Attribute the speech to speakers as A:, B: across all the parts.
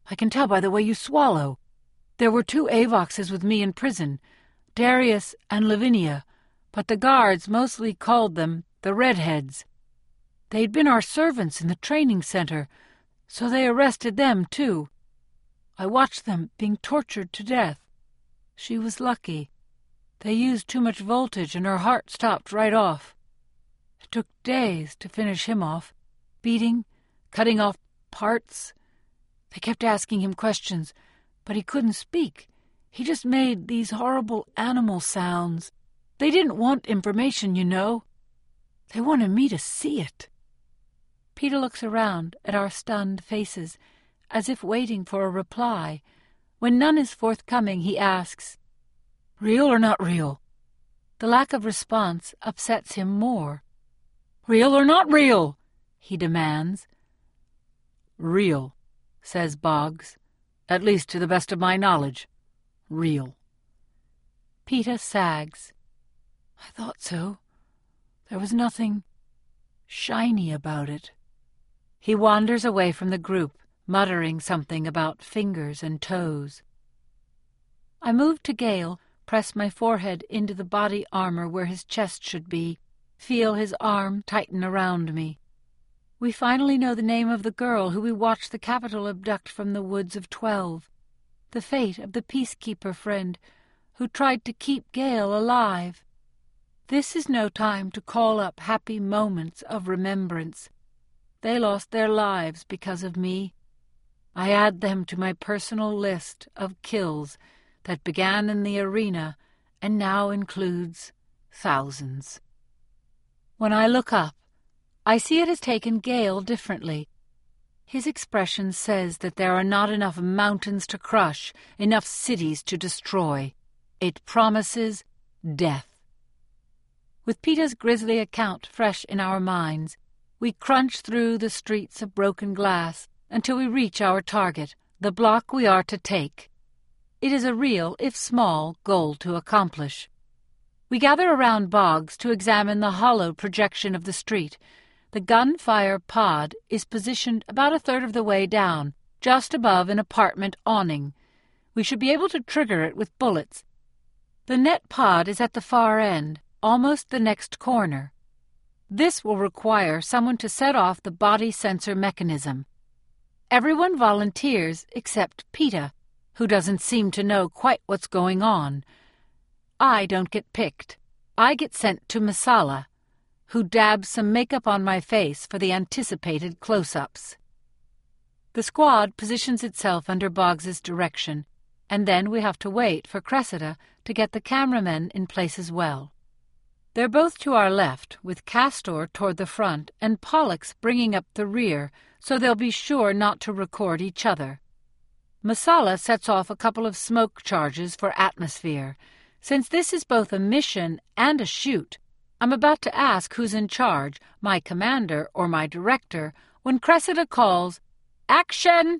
A: I can tell by the way you swallow. There were 2 Avoxes with me in prison, Darius and Lavinia, but the guards mostly called them the Redheads. They'd been our servants in the training center, so they arrested them, too. I watched them being tortured to death. She was lucky. They used too much voltage and her heart stopped right off. It took days to finish him off, beating, cutting off parts. They kept asking him questions, but he couldn't speak. He just made these horrible animal sounds. They didn't want information, you know. They wanted me to see it. Peter looks around at our stunned faces, as if waiting for a reply. When none is forthcoming, he asks, "Real or not real?" The lack of response upsets him more. "Real or not real?" he demands. "Real," says Boggs. "At least to the best of my knowledge. Real." Peter sags. "I thought so. There was nothing shiny about it." He wanders away from the group, muttering something about fingers and toes. I move to Gale, press my forehead into the body armor where his chest should be, feel his arm tighten around me. We finally know the name of the girl who we watched the Capitol abduct from the woods of 12, the fate of the peacekeeper friend who tried to keep Gale alive. This is no time to call up happy moments of remembrance. They lost their lives because of me. I add them to my personal list of kills that began in the arena and now includes thousands. When I look up, I see it has taken Gale differently. His expression says that there are not enough mountains to crush, enough cities to destroy. It promises death. With Peter's grisly account fresh in our minds, we crunch through the streets of broken glass until we reach our target, the block we are to take. It is a real, if small, goal to accomplish. We gather around Boggs to examine the hollow projection of the street. The gunfire pod is positioned about a third of the way down, just above an apartment awning. We should be able to trigger it with bullets. The net pod is at the far end, almost the next corner. This will require someone to set off the body sensor mechanism. Everyone volunteers except Peter, who doesn't seem to know quite what's going on. I don't get picked. I get sent to Masala, who dabs some makeup on my face for the anticipated close-ups. The squad positions itself under Boggs's direction, and then we have to wait for Cressida to get the cameramen in place as well. They're both to our left, with Castor toward the front and Pollux bringing up the rear, so they'll be sure not to record each other. Masala sets off a couple of smoke charges for atmosphere. Since this is both a mission and a shoot, I'm about to ask who's in charge, my commander or my director, when Cressida calls, "Action!"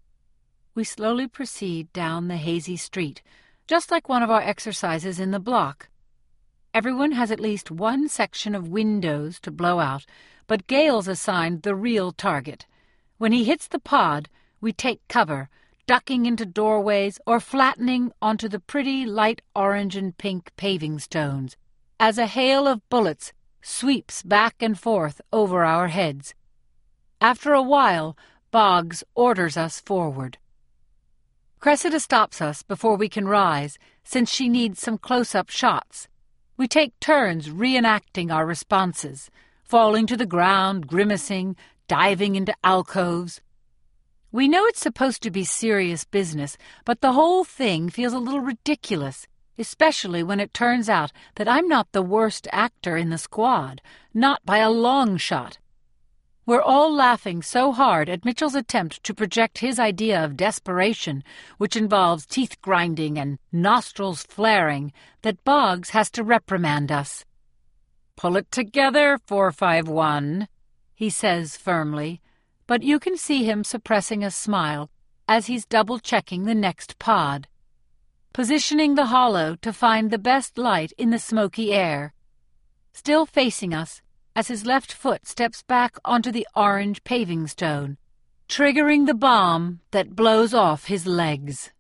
A: We slowly proceed down the hazy street, just like one of our exercises in the block. Everyone has at least one section of windows to blow out, but Gale's assigned the real target. When he hits the pod, we take cover, ducking into doorways or flattening onto the pretty light orange and pink paving stones, as a hail of bullets sweeps back and forth over our heads. After a while, Boggs orders us forward. Cressida stops us before we can rise, since she needs some close-up shots. We take turns reenacting our responses, falling to the ground, grimacing, diving into alcoves. We know it's supposed to be serious business, but the whole thing feels a little ridiculous, especially when it turns out that I'm not the worst actor in the squad, not by a long shot. We're all laughing so hard at Mitchell's attempt to project his idea of desperation, which involves teeth grinding and nostrils flaring, that Boggs has to reprimand us. "Pull it together, 451, he says firmly, but you can see him suppressing a smile as he's double-checking the next pod, positioning the hollow to find the best light in the smoky air. Still facing us, as his left foot steps back onto the orange paving stone, triggering the bomb that blows off his legs.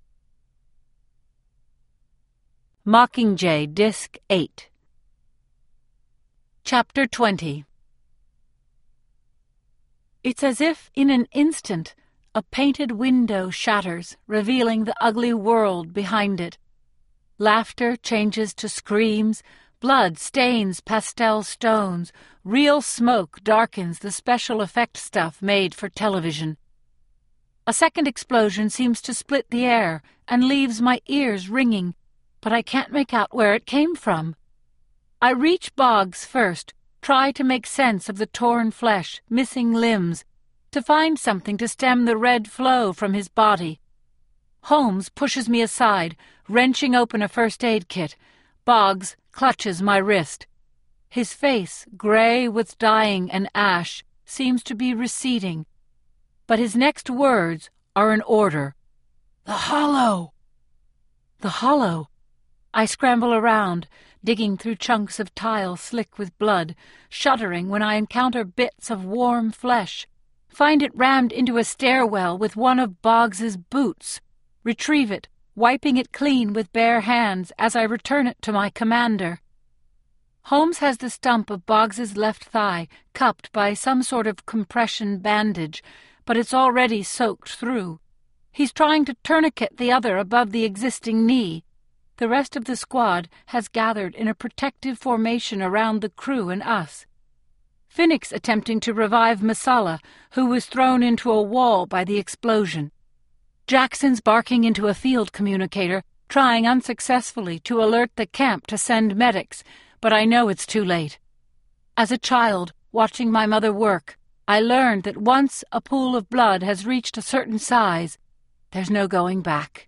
A: Mockingjay Disc 8. Chapter 20. It's as if in an instant a painted window shatters, revealing the ugly world behind it. Laughter changes to screams, blood stains pastel stones, real smoke darkens the special effect stuff made for television. A second explosion seems to split the air and leaves my ears ringing, but I can't make out where it came from. I reach Boggs first, try to make sense of the torn flesh, missing limbs, to find something to stem the red flow from his body. Holmes pushes me aside, wrenching open a first aid kit. Boggs clutches my wrist. His face, gray with dying and ash, seems to be receding. But his next words are an order. "The hollow!" The hollow! I scramble around, digging through chunks of tile slick with blood, shuddering when I encounter bits of warm flesh. Find it rammed into a stairwell with one of Boggs's boots. Retrieve it, wiping it clean with bare hands as I return it to my commander. Holmes has the stump of Boggs's left thigh cupped by some sort of compression bandage, but it's already soaked through. He's trying to tourniquet the other above the existing knee. The rest of the squad has gathered in a protective formation around the crew and us. Phoenix attempting to revive Masala, who was thrown into a wall by the explosion. Jackson's barking into a field communicator, trying unsuccessfully to alert the camp to send medics, but I know it's too late. As a child, watching my mother work, I learned that once a pool of blood has reached a certain size, there's no going back.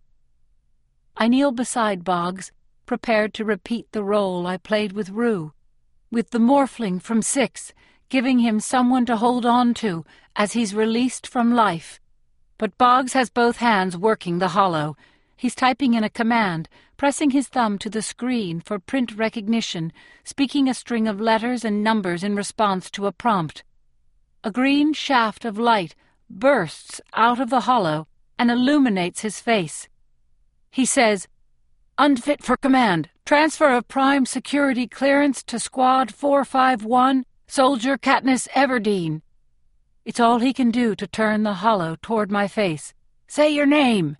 A: I kneel beside Boggs, prepared to repeat the role I played with Rue, with the morphling from 6, giving him someone to hold on to as he's released from life. But Boggs has both hands working the hollow. He's typing in a command, pressing his thumb to the screen for print recognition, speaking a string of letters and numbers in response to a prompt. A green shaft of light bursts out of the hollow and illuminates his face. He says, "Unfit for command. Transfer of prime security clearance to Squad 451, Soldier Katniss Everdeen." It's all he can do to turn the hollow toward my face. "Say your name."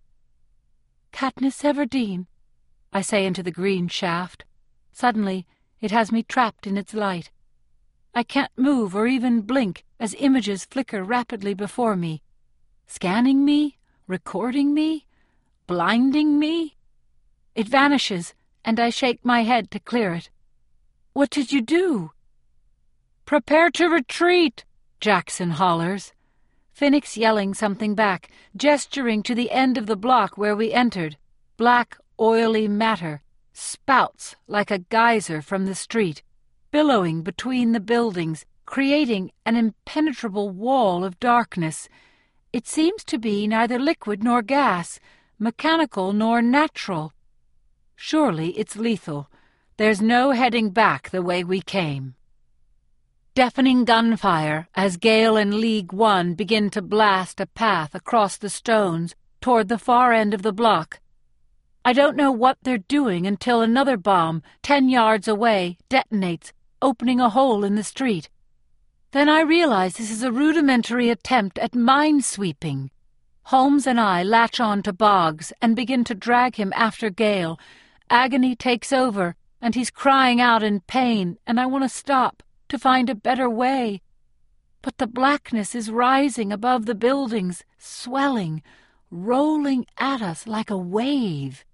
A: "Katniss Everdeen," I say into the green shaft. Suddenly, it has me trapped in its light. I can't move or even blink as images flicker rapidly before me. Scanning me? Recording me? Blinding me? It vanishes, and I shake my head to clear it. "What did you do?" "Prepare to retreat," Jackson hollers. Phoenix yelling something back, gesturing to the end of the block where we entered. Black, oily matter spouts like a geyser from the street, billowing between the buildings, creating an impenetrable wall of darkness. It seems to be neither liquid nor gas, mechanical nor natural. Surely it's lethal. There's no heading back the way we came. Deafening gunfire as Gale and League One begin to blast a path across the stones toward the far end of the block. I don't know what they're doing until another bomb, 10 yards away, detonates, opening a hole in the street. Then I realize this is a rudimentary attempt at minesweeping. Holmes and I latch on to Boggs and begin to drag him after Gale. Agony takes over, and he's crying out in pain, and I want to stop, to find a better way. But the blackness is rising above the buildings, swelling, rolling at us like a wave.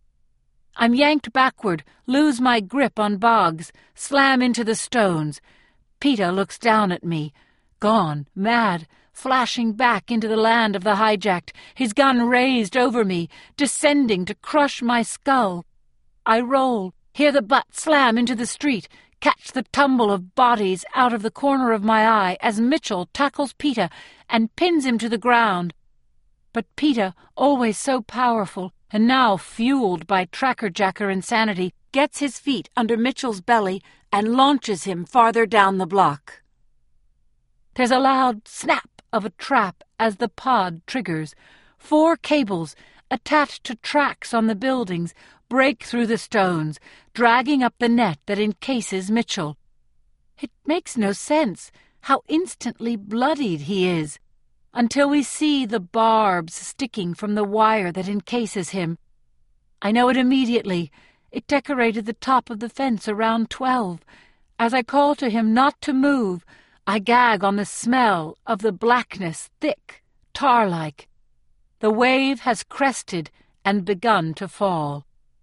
A: I'm yanked backward, lose my grip on Boggs, slam into the stones. Peeta looks down at me, gone, mad, flashing back into the land of the hijacked, his gun raised over me, descending to crush my skull. I roll, hear the butt slam into the street, catch the tumble of bodies out of the corner of my eye as Mitchell tackles Peeta and pins him to the ground. But Peeta, always so powerful, and now fueled by tracker-jacker insanity, gets his feet under Mitchell's belly and launches him farther down the block. There's a loud snap of a trap as the pod triggers. 4 cables, attached to tracks on the buildings, break through the stones, dragging up the net that encases Mitchell. It makes no sense how instantly bloodied he is, until we see the barbs sticking from the wire that encases him. I know it immediately. It decorated the top of the fence around 12. As I call to him not to move, I gag on the smell of the blackness, thick, tar-like. The wave has crested and begun to fall.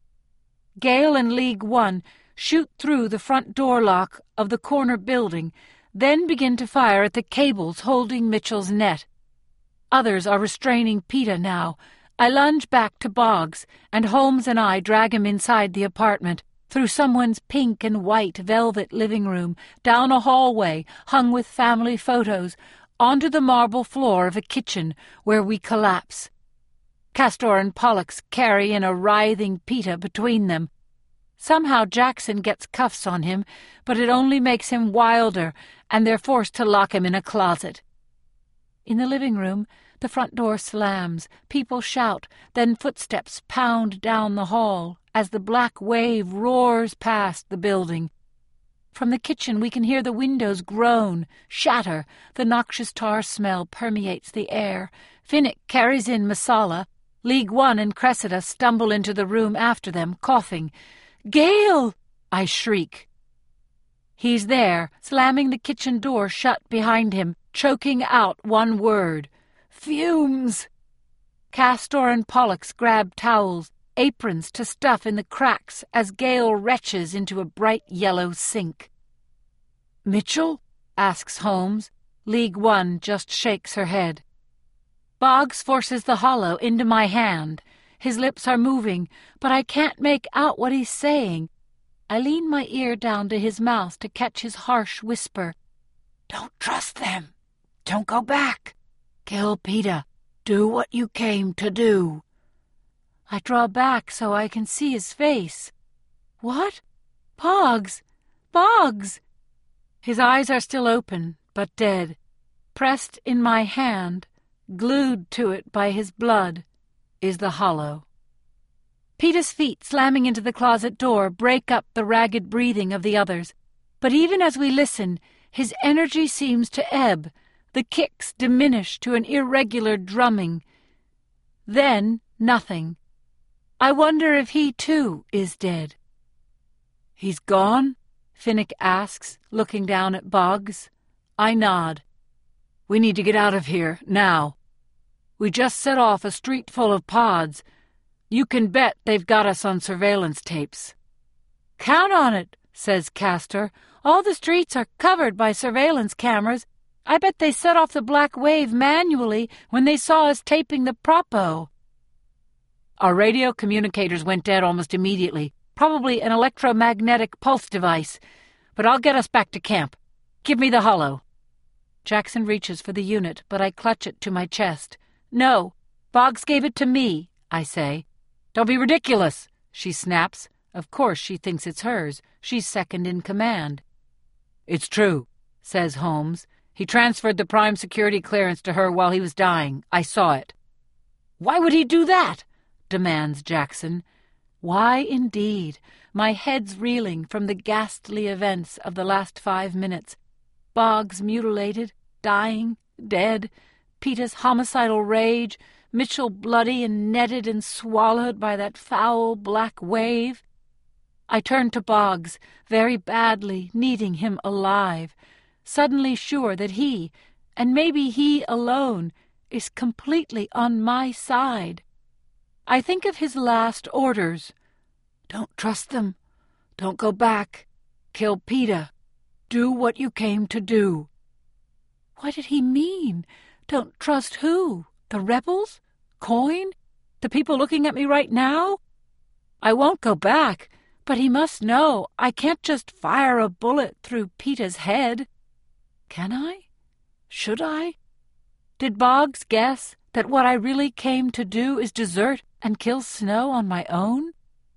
A: Gale and League One shoot through the front door lock of the corner building, then begin to fire at the cables holding Mitchell's net. Others are restraining Peter now. I lunge back to Boggs, and Holmes and I drag him inside the apartment, through someone's pink and white velvet living room, down a hallway hung with family photos, onto the marble floor of a kitchen where we collapse. Castor and Pollux carry in a writhing Peter between them. Somehow Jackson gets cuffs on him, but it only makes him wilder, and they're forced to lock him in a closet. In the living room, the front door slams, people shout, then footsteps pound down the hall as the black wave roars past the building. From the kitchen we can hear the windows groan, shatter. The noxious tar smell permeates the air. Finnick carries in Masala. League One and Cressida stumble into the room after them, coughing. "Gale!" I shriek. He's there, slamming the kitchen door shut behind him, choking out one word. "Fumes!" Castor and Pollux grab towels, aprons to stuff in the cracks as Gale retches into a bright yellow sink. "Mitchell?" asks Holmes. League One just shakes her head. Boggs forces the hollow into my hand. His lips are moving, but I can't make out what he's saying. I lean my ear down to his mouth to catch his harsh whisper. "Don't trust them. Don't go back. Kill Peter. Do what you came to do." I draw back so I can see his face. "What? Boggs! Boggs!" His eyes are still open, but dead. Pressed in my hand, glued to it by his blood, is the hollow. Peter's feet slamming into the closet door break up the ragged breathing of the others. But even as we listen, his energy seems to ebb. The kicks diminish to an irregular drumming. Then nothing. I wonder if he, too, is dead. "He's gone?" Finnick asks, looking down at Boggs. I nod. "We need to get out of here, now. We just set off a street full of pods. You can bet they've got us on surveillance tapes." "Count on it," says Castor. "All the streets are covered by surveillance cameras. I bet they set off the black wave manually when they saw us taping the propo." Our radio communicators went dead almost immediately, probably an electromagnetic pulse device. But I'll get us back to camp. Give me the hollow. Jackson reaches for the unit, but I clutch it to my chest. "No, Boggs gave it to me," I say. "Don't be ridiculous," she snaps. Of course she thinks it's hers. She's second in command. "It's true," says Holmes. "He transferred the prime security clearance to her while he was dying. I saw it." "Why would he do that?" demands Jackson. Why, indeed? My head's reeling from the ghastly events of the last 5 minutes. Boggs mutilated, dying, dead, Peter's homicidal rage, Mitchell bloody and netted and swallowed by that foul black wave. I turn to Boggs, very badly needing him alive, suddenly sure that he, and maybe he alone, is completely on my side. I think of his last orders. "Don't trust them. Don't go back. Kill Peter. Do what you came to do." What did he mean? Don't trust who? The rebels? Coin? The people looking at me right now? I won't go back, but he must know I can't just fire a bullet through Peter's head. Can I? Should I? Did Boggs guess that what I really came to do is desert and kill Snow on my own?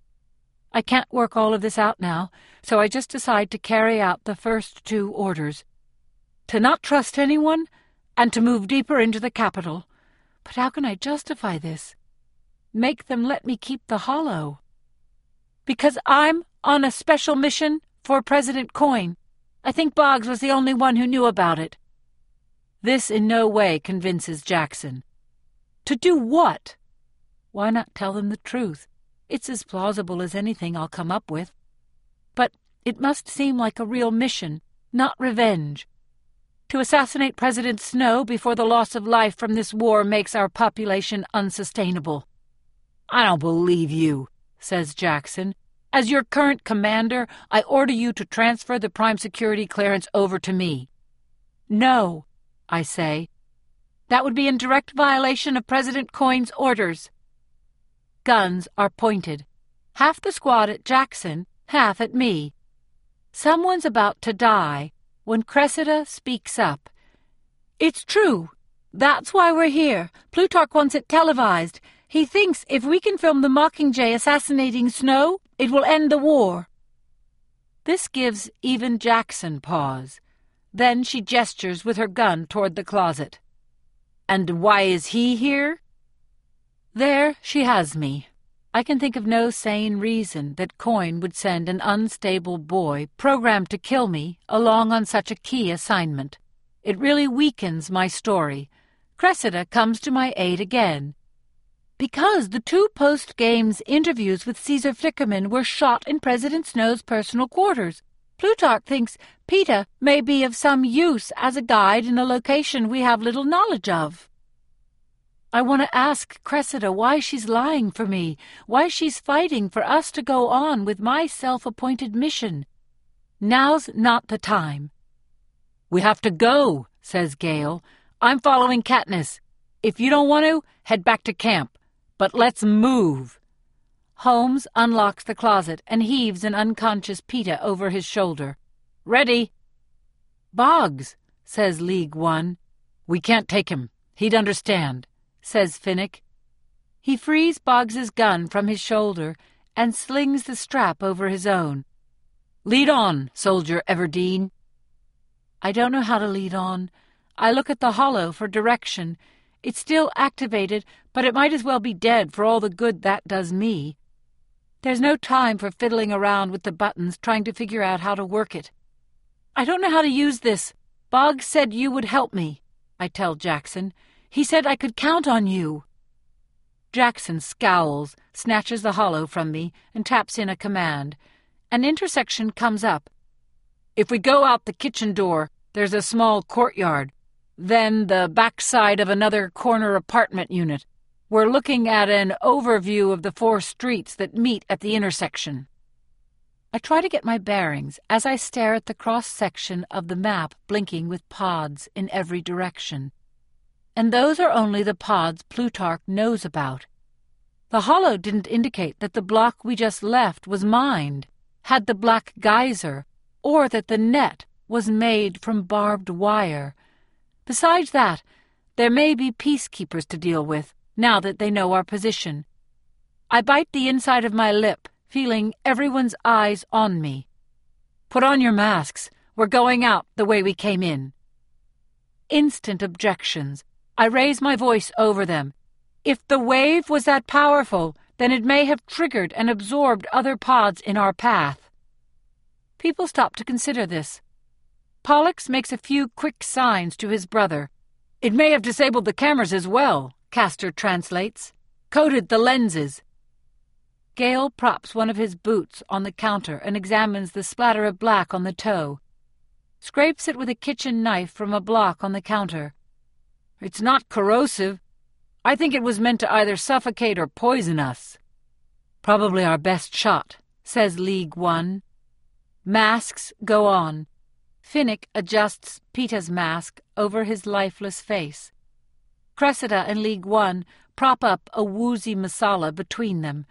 A: I can't work all of this out now, so I just decide to carry out the first 2 orders. To not trust anyone and to move deeper into the capital. But how can I justify this? Make them let me keep the hollow? Because I'm on a special mission for President Coin. I think Boggs was the only one who knew about it. This in no way convinces Jackson. To do what? Why not tell them the truth? It's as plausible as anything I'll come up with. But it must seem like a real mission, not revenge. To assassinate President Snow before the loss of life from this war makes our population unsustainable. I don't believe you, says Jackson. As your current commander, I order you to transfer the prime security clearance over to me. No, I say. That would be in direct violation of President Coin's orders. Guns are pointed. Half the squad at Jackson, half at me. Someone's about to die when Cressida speaks up. It's true. That's why we're here. Plutarch wants it televised. He thinks if we can film the Mockingjay assassinating Snow, it will end the war. This gives even Jackson pause. Then she gestures with her gun toward the closet. And why is he here? There she has me. I can think of no sane reason that Coin would send an unstable boy programmed to kill me along on such a key assignment. It really weakens my story. Cressida comes to my aid again. Because the 2 post-games interviews with Caesar Flickerman were shot in President Snow's personal quarters. Plutarch thinks Peeta may be of some use as a guide in a location we have little knowledge of. I want to ask Cressida why she's lying for me, why she's fighting for us to go on with my self-appointed mission. Now's not the time. We have to go, says Gale. I'm following Katniss. If you don't want to, head back to camp. But let's move. Holmes unlocks the closet and heaves an unconscious Peeta over his shoulder. Ready? Boggs, says League One. We can't take him. He'd understand, says Finnick. He frees Boggs's gun from his shoulder and slings the strap over his own. Lead on, Soldier Everdeen. I don't know how to lead on. I look at the hollow for direction. It's still activated, but it might as well be dead for all the good that does me. There's no time for fiddling around with the buttons trying to figure out how to work it. I don't know how to use this. Boggs said you would help me, I tell Jackson. He said I could count on you. Jackson scowls, snatches the hollow from me, and taps in a command. An intersection comes up. If we go out the kitchen door, there's a small courtyard. Then the backside of another corner apartment unit. We're looking at an overview of the 4 streets that meet at the intersection. I try to get my bearings as I stare at the cross-section of the map blinking with pods in every direction. And those are only the pods Plutarch knows about. The hollow didn't indicate that the block we just left was mined, had the black geyser, or that the net was made from barbed wire. Besides that, there may be peacekeepers to deal with, now that they know our position. I bite the inside of my lip, feeling everyone's eyes on me. Put on your masks. We're going out the way we came in. Instant objections. I raise my voice over them. If the wave was that powerful, then it may have triggered and absorbed other pods in our path. People stop to consider this. Pollux makes a few quick signs to his brother. It may have disabled the cameras as well, Castor translates. Coated the lenses. Gale props one of his boots on the counter and examines the splatter of black on the toe. Scrapes it with a kitchen knife from a block on the counter. It's not corrosive. I think it was meant to either suffocate or poison us. Probably our best shot, says League One. Masks go on. Finnick adjusts Peeta's mask over his lifeless face. Cressida and League One prop up a woozy masala between them.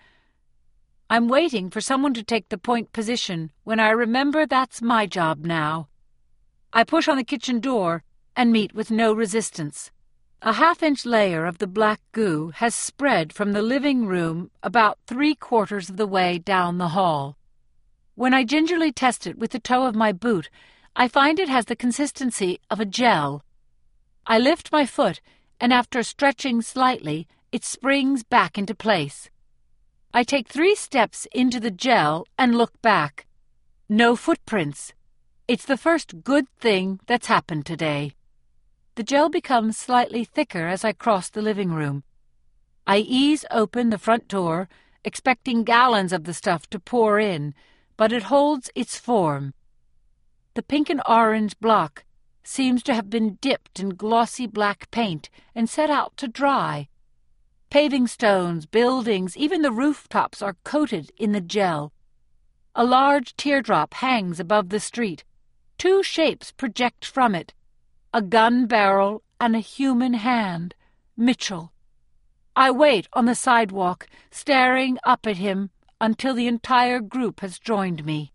A: I'm waiting for someone to take the point position when I remember that's my job now. I push on the kitchen door and meet with no resistance. A half-inch layer of the black goo has spread from the living room about 3/4 of the way down the hall. When I gingerly test it with the toe of my boot, I find it has the consistency of a gel. I lift my foot, and after stretching slightly, it springs back into place. I take 3 steps into the gel and look back. No footprints. It's the first good thing that's happened today. The gel becomes slightly thicker as I cross the living room. I ease open the front door, expecting gallons of the stuff to pour in, but it holds its form. The pink and orange block seems to have been dipped in glossy black paint and set out to dry. Paving stones, buildings, even the rooftops are coated in the gel. A large teardrop hangs above the street. 2 shapes project from it, a gun barrel and a human hand. Mitchell. I wait on the sidewalk, staring up at him until the entire group has joined me.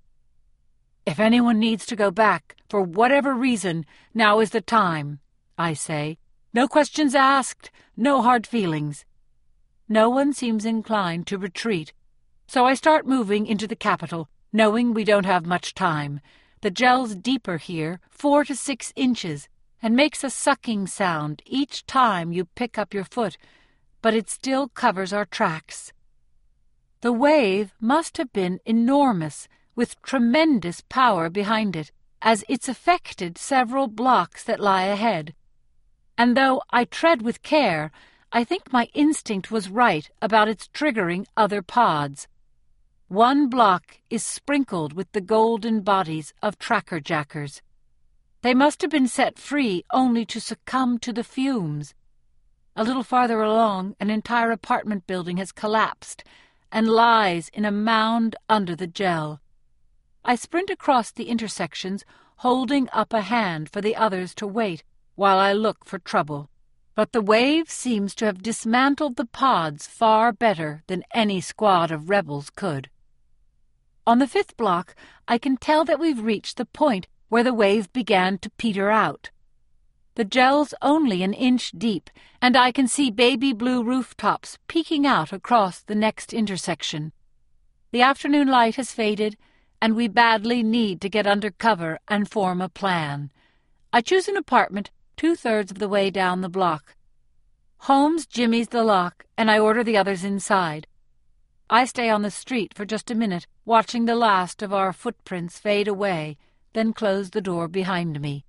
A: If anyone needs to go back, for whatever reason, now is the time, I say. No questions asked, no hard feelings. No one seems inclined to retreat, so I start moving into the Capitol, knowing we don't have much time. The gel's deeper here, 4 to 6 inches, and makes a sucking sound each time you pick up your foot, but it still covers our tracks. The wave must have been enormous, with tremendous power behind it, as it's affected several blocks that lie ahead. And though I tread with care, I think my instinct was right about its triggering other pods. 1 block is sprinkled with the golden bodies of tracker-jackers. They must have been set free only to succumb to the fumes. A little farther along, an entire apartment building has collapsed and lies in a mound under the gel. I sprint across the intersections, holding up a hand for the others to wait while I look for trouble. But the wave seems to have dismantled the pods far better than any squad of rebels could. On the 5th block, I can tell that we've reached the point where the wave began to peter out. The gel's only an inch deep, and I can see baby blue rooftops peeking out across the next intersection. The afternoon light has faded, and we badly need to get under cover and form a plan. I choose an apartment 2/3 of the way down the block. Holmes jimmies the lock, and I order the others inside. I stay on the street for just a minute, watching the last of our footprints fade away, then close the door behind me.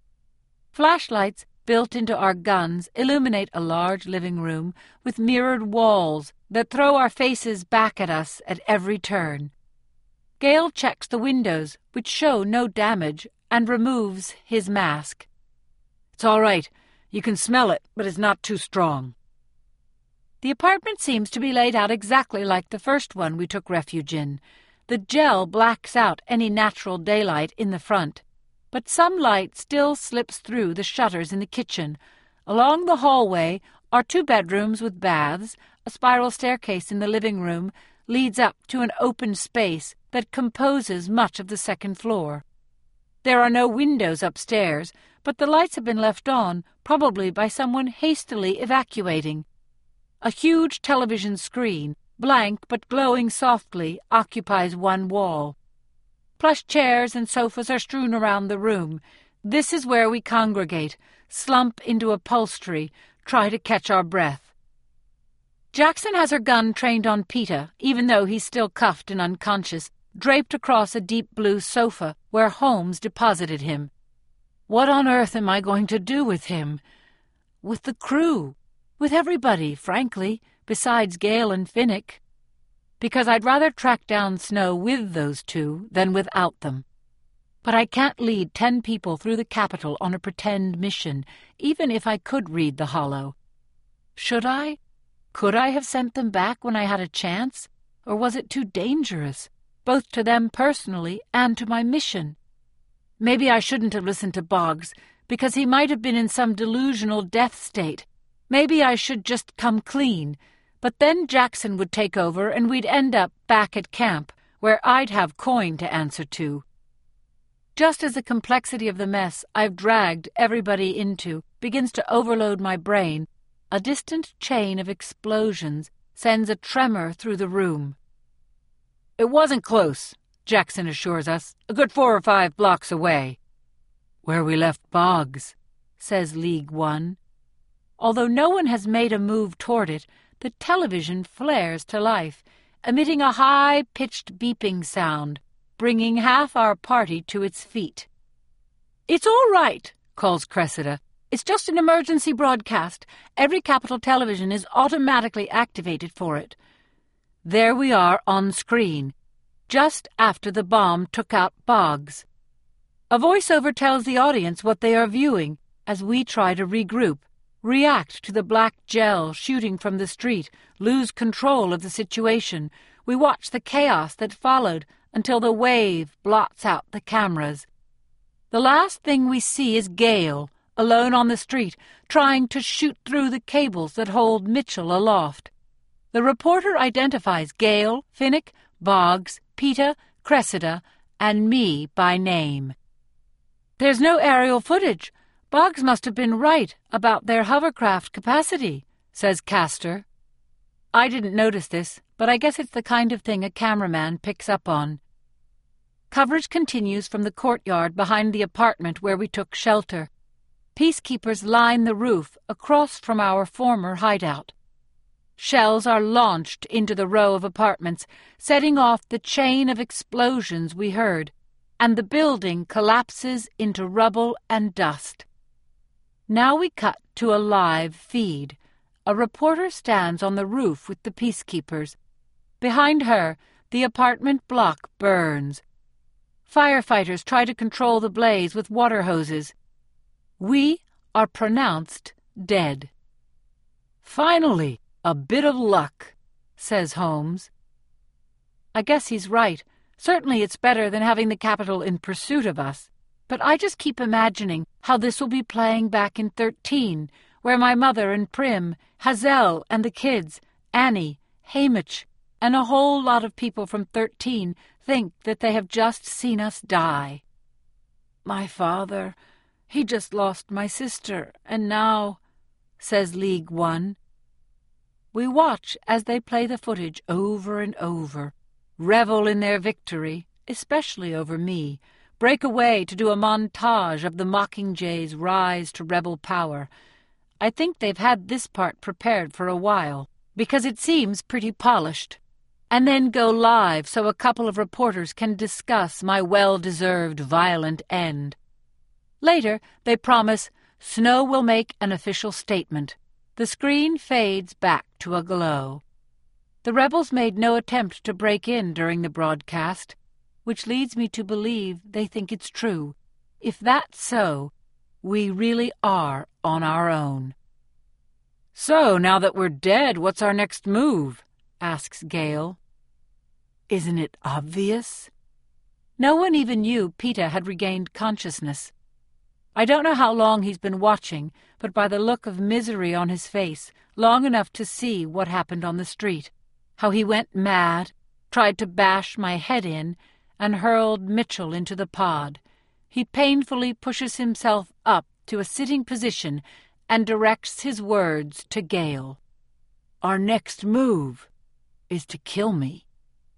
A: Flashlights built into our guns illuminate a large living room with mirrored walls that throw our faces back at us at every turn. Gale checks the windows, which show no damage, and removes his mask. "It's all right. You can smell it, but it's not too strong." The apartment seems to be laid out exactly like the first one we took refuge in. The gel blacks out any natural daylight in the front, but some light still slips through the shutters in the kitchen. Along the hallway are 2 bedrooms with baths. A spiral staircase in the living room leads up to an open space that composes much of the 2nd floor. There are no windows upstairs, but the lights have been left on, probably by someone hastily evacuating. A huge television screen, blank but glowing softly, occupies one wall. Plush chairs and sofas are strewn around the room. This is where we congregate, slump into upholstery, try to catch our breath. Jackson has her gun trained on Peter, even though he's still cuffed and unconscious, draped across a deep blue sofa where Holmes deposited him. What on earth am I going to do with him? With the crew? With everybody, frankly, besides Gale and Finnick. Because I'd rather track down Snow with those 2 than without them. But I can't lead 10 people through the Capitol on a pretend mission, even if I could read the hollow. Should I? Could I have sent them back when I had a chance? Or was it too dangerous, both to them personally and to my mission? Maybe I shouldn't have listened to Boggs, because he might have been in some delusional death state. Maybe I should just come clean, but then Jackson would take over and we'd end up back at camp, where I'd have Coin to answer to. Just as the complexity of the mess I've dragged everybody into begins to overload my brain, a distant chain of explosions sends a tremor through the room. "It wasn't close," Jackson assures us, "a good 4 or 5 blocks away." "Where we left Boggs." says League One. Although no one has made a move toward it, the television flares to life, emitting a high-pitched beeping sound, bringing half our party to its feet. "It's all right," calls Cressida. "It's just an emergency broadcast. Every Capitol television is automatically activated for it." There we are on screen, just after the bomb took out Boggs. A voiceover tells the audience what they are viewing as we try to regroup, react to the black gel shooting from the street, lose control of the situation. We watch the chaos that followed until the wave blots out the cameras. The last thing we see is Gale, alone on the street, trying to shoot through the cables that hold Mitchell aloft. The reporter identifies Gale, Finnick, Boggs, Peeta, Cressida, and me by name. "There's no aerial footage. Boggs must have been right about their hovercraft capacity," says Castor. I didn't notice this, but I guess it's the kind of thing a cameraman picks up on. Coverage continues from the courtyard behind the apartment where we took shelter. Peacekeepers line the roof across from our former hideout. Shells are launched into the row of apartments, setting off the chain of explosions we heard, and the building collapses into rubble and dust. Now we cut to a live feed. A reporter stands on the roof with the peacekeepers. Behind her, the apartment block burns. Firefighters try to control the blaze with water hoses. We are pronounced dead. "Finally, a bit of luck," says Holmes. I guess he's right. Certainly it's better than having the Capitol in pursuit of us. But I just keep imagining how this will be playing back in 13, where my mother and Prim, Hazel and the kids, Annie, Hamish, and a whole lot of people from 13 think that they have just seen us die. "My father, he just lost my sister, and now," says League One. We watch as they play the footage over and over, revel in their victory, especially over me, break away to do a montage of the Mockingjays' rise to rebel power. I think they've had this part prepared for a while, because it seems pretty polished, and then go live so a couple of reporters can discuss my well-deserved violent end. Later, they promise Snow will make an official statement. The screen fades back to a glow. The rebels made no attempt to break in during the broadcast, which leads me to believe they think it's true. If that's so, we really are on our own. "So, now that we're dead, what's our next move?" asks Gale. "Isn't it obvious?" No one even knew Peeta had regained consciousness. I don't know how long he's been watching, but by the look of misery on his face, long enough to see what happened on the street, how he went mad, tried to bash my head in, and hurled Mitchell into the pod. He painfully pushes himself up to a sitting position and directs his words to Gale. "Our next move is to kill me."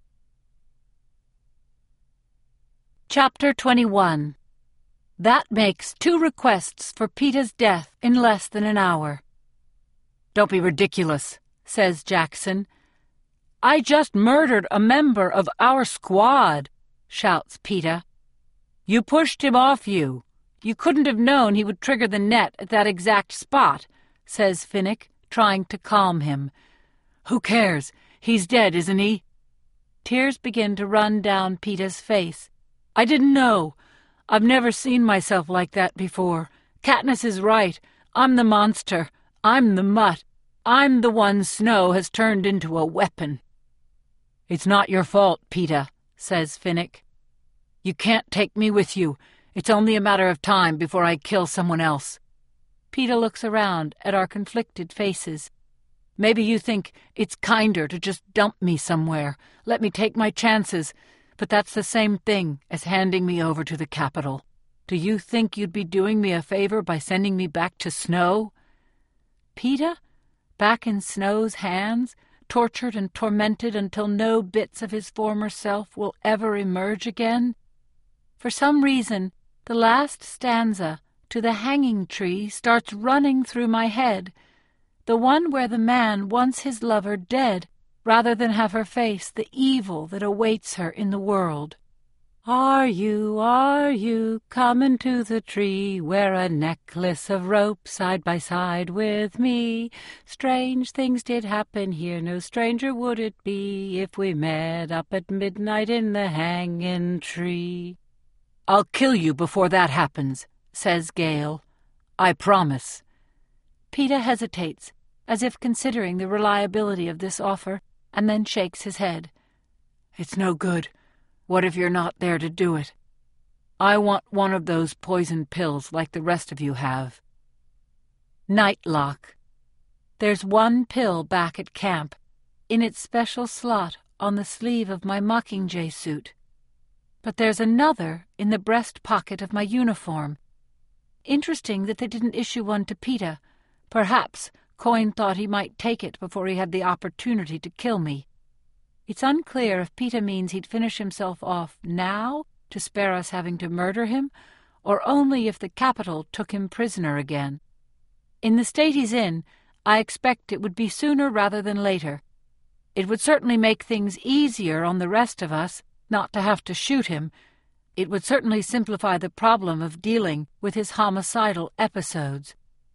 A: Chapter 21. That makes 2 requests for Peeta's death in less than an hour. "Don't be ridiculous," says Jackson. "I just murdered a member of our squad," shouts Peeta. "You pushed him off you. You couldn't have known he would trigger the net at that exact spot," says Finnick, trying to calm him. "Who cares? He's dead, isn't he?" Tears begin to run down Peeta's face. "I didn't know. I've never seen myself like that before. Katniss is right. I'm the monster. I'm the mutt. I'm the one Snow has turned into a weapon." "It's not your fault, Peeta," says Finnick. "You can't take me with you. It's only a matter of time before I kill someone else." Peeta looks around at our conflicted faces. "Maybe you think it's kinder to just dump me somewhere, let me take my chances, but that's the same thing as handing me over to the Capitol. Do you think you'd be doing me a favor by sending me back to Snow?" Peeta? Back in Snow's hands, tortured and tormented until no bits of his former self will ever emerge again? For some reason, the last stanza to the hanging tree starts running through my head, the one where the man wants his lover dead, rather than have her face the evil that awaits her in the world. Are you coming to the tree? Wear a necklace of rope side by side with me. Strange things did happen here, no stranger would it be if we met up at midnight in the hanging tree. I'll kill you before that happens, says Gale. I promise. Peeta hesitates, as if considering the reliability of this offer, and then shakes his head. It's no good. What if you're not there to do it? I want one of those poison pills like the rest of you have. Nightlock. There's one pill back at camp, in its special slot on the sleeve of my Mockingjay suit. But there's another in the breast pocket of my uniform. Interesting that they didn't issue one to Peeta. Perhaps Coin thought he might take it before he had the opportunity to kill me. It's unclear if Peeta means he'd finish himself off now to spare us having to murder him, or only if the capital took him prisoner again. In the state he's in, I expect it would be sooner rather than later. It would certainly make things easier on the rest of us not to have to shoot him. It would certainly simplify the problem of dealing with his homicidal episodes.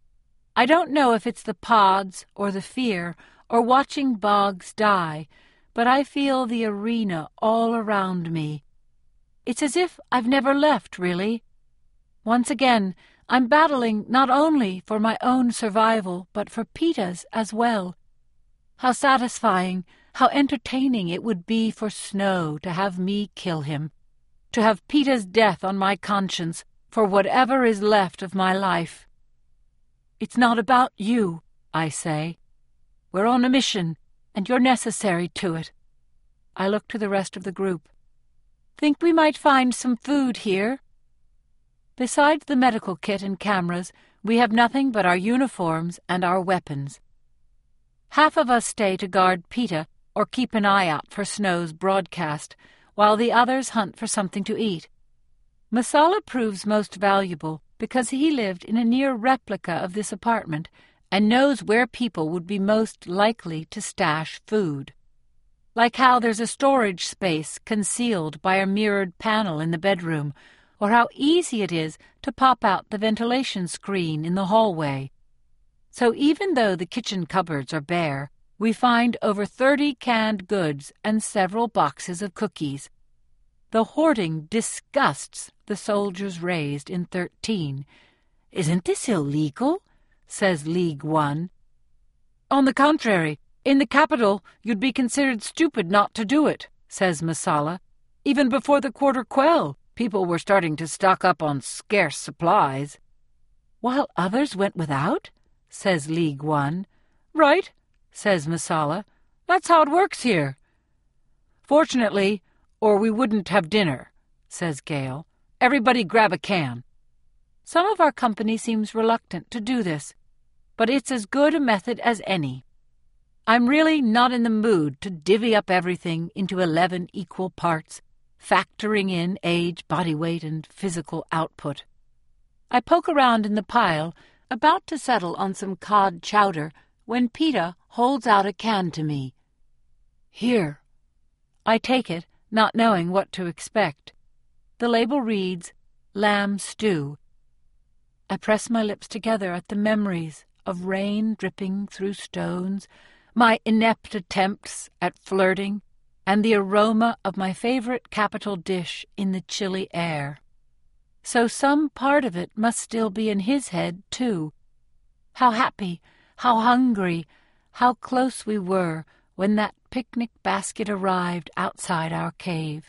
A: I don't know if it's the pods or the fear or watching Boggs die, but I feel the arena all around me. It's as if I've never left, really. Once again, I'm battling not only for my own survival, but for Peeta's as well. How satisfying, how entertaining it would be for Snow to have me kill him, to have Peeta's death on my conscience for whatever is left of my life. It's not about you, I say. We're on a mission, and you're necessary to it. I look to the rest of the group. Think we might find some food here? Besides the medical kit and cameras, we have nothing but our uniforms and our weapons. Half of us stay to guard Peeta or keep an eye out for Snow's broadcast, while the others hunt for something to eat. Masala proves most valuable because he lived in a near replica of this apartment and knows where people would be most likely to stash food. Like how there's a storage space concealed by a mirrored panel in the bedroom, or how easy it is to pop out the ventilation screen in the hallway. So even though the kitchen cupboards are bare, we find over 30 canned goods and several boxes of cookies. The hoarding disgusts the soldiers raised in 13. Isn't this illegal? Says League 1. On the contrary, in the capital you'd be considered stupid not to do it, says Masala. Even before the Quarter Quell, people were starting to stock up on scarce supplies. While others went without, says League 1. Right, says Masala. That's how it works here. Fortunately, or we wouldn't have dinner, says Gale. Everybody grab a can. Some of our company seems reluctant to do this, but it's as good a method as any. I'm really not in the mood to divvy up everything into 11 equal parts, factoring in age, body weight, and physical output. I poke around in the pile, about to settle on some cod chowder, when Peeta holds out a can to me. Here. I take it, not knowing what to expect. The label reads, Lamb Stew. I press my lips together at the memories of rain dripping through stones, my inept attempts at flirting, and the aroma of my favorite capital dish in the chilly air. So some part of it must still be in his head, too. How happy, how hungry, how close we were when that picnic basket arrived outside our cave.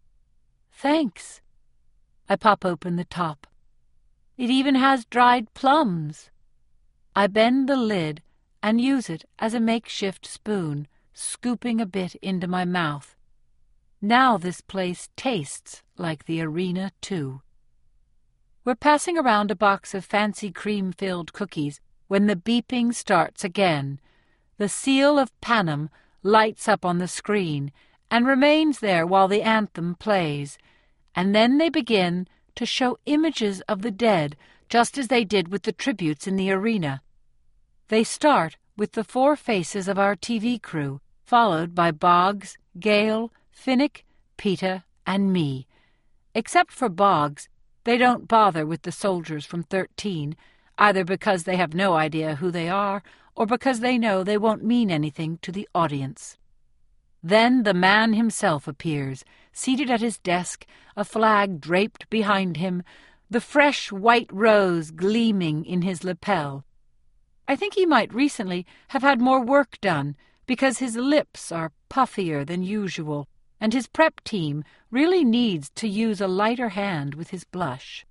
A: Thanks. I pop open the top. It even has dried plums. I bend the lid and use it as a makeshift spoon, scooping a bit into my mouth. Now this place tastes like the arena, too. We're passing around a box of fancy cream-filled cookies when the beeping starts again. The seal of Panem lights up on the screen and remains there while the anthem plays, and then they begin to show images of the dead just as they did with the tributes in the arena. They start with the 4 faces of our TV crew, followed by Boggs, Gale, Finnick, Peeta, and me. Except for Boggs, they don't bother with the soldiers from 13, either because they have no idea who they are or because they know they won't mean anything to the audience. Then the man himself appears, seated at his desk, a flag draped behind him, the fresh white rose gleaming in his lapel. I think he might recently have had more work done, because his lips are puffier than usual, and his prep team really needs to use a lighter hand with his blush.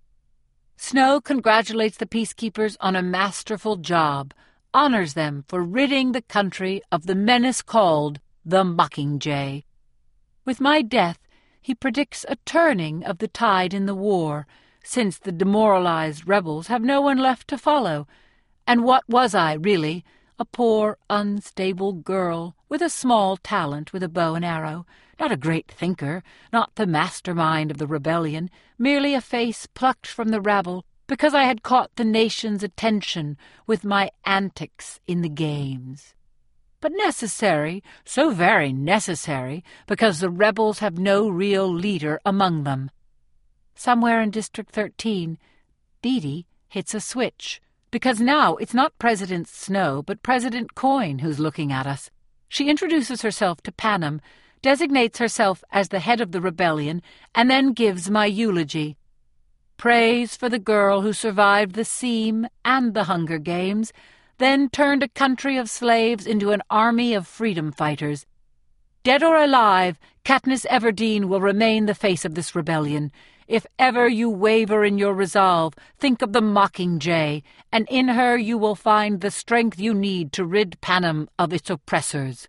A: Snow congratulates the peacekeepers on a masterful job, honors them for ridding the country of the menace called the Mockingjay. With my death, he predicts a turning of the tide in the war, since the demoralized rebels have no one left to follow. And what was I, really? A poor, unstable girl with a small talent with a bow and arrow, not a great thinker, not the mastermind of the rebellion, merely a face plucked from the rabble because I had caught the nation's attention with my antics in the games. But necessary, so very necessary, because the rebels have no real leader among them. Somewhere in District 13, Dee hits a switch, because now it's not President Snow, but President Coin who's looking at us. She introduces herself to Panem, designates herself as the head of the rebellion, and then gives my eulogy. Praise for the girl who survived the Seam and the Hunger Games, then turned a country of slaves into an army of freedom fighters. Dead or alive, Katniss Everdeen will remain the face of this rebellion. If ever you waver in your resolve, think of the Mockingjay, and in her you will find the strength you need to rid Panem of its oppressors.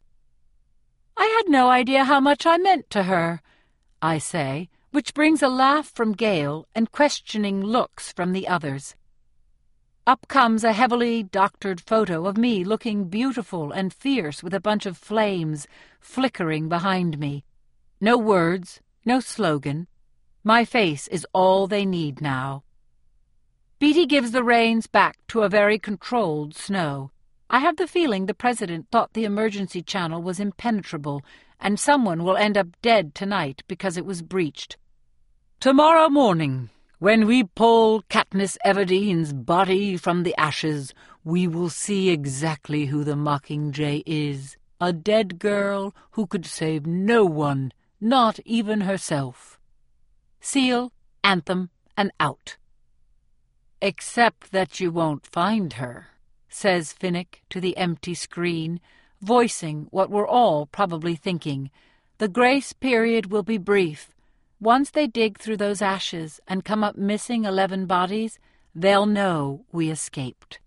A: I had no idea how much I meant to her, I say, which brings a laugh from Gale and questioning looks from the others. Up comes a heavily doctored photo of me looking beautiful and fierce with a bunch of flames flickering behind me. No words, no slogan. My face is all they need now. Beatty gives the reins back to a very controlled Snow. I have the feeling the president thought the emergency channel was impenetrable, and someone will end up dead tonight because it was breached. Tomorrow morning, when we pull Katniss Everdeen's body from the ashes, we will see exactly who the Mockingjay is. A dead girl who could save no one, not even herself. Seal, anthem, and out. Except that you won't find her, says Finnick to the empty screen, voicing what we're all probably thinking. The grace period will be brief. Once they dig through those ashes and come up missing 11 bodies, they'll know we escaped.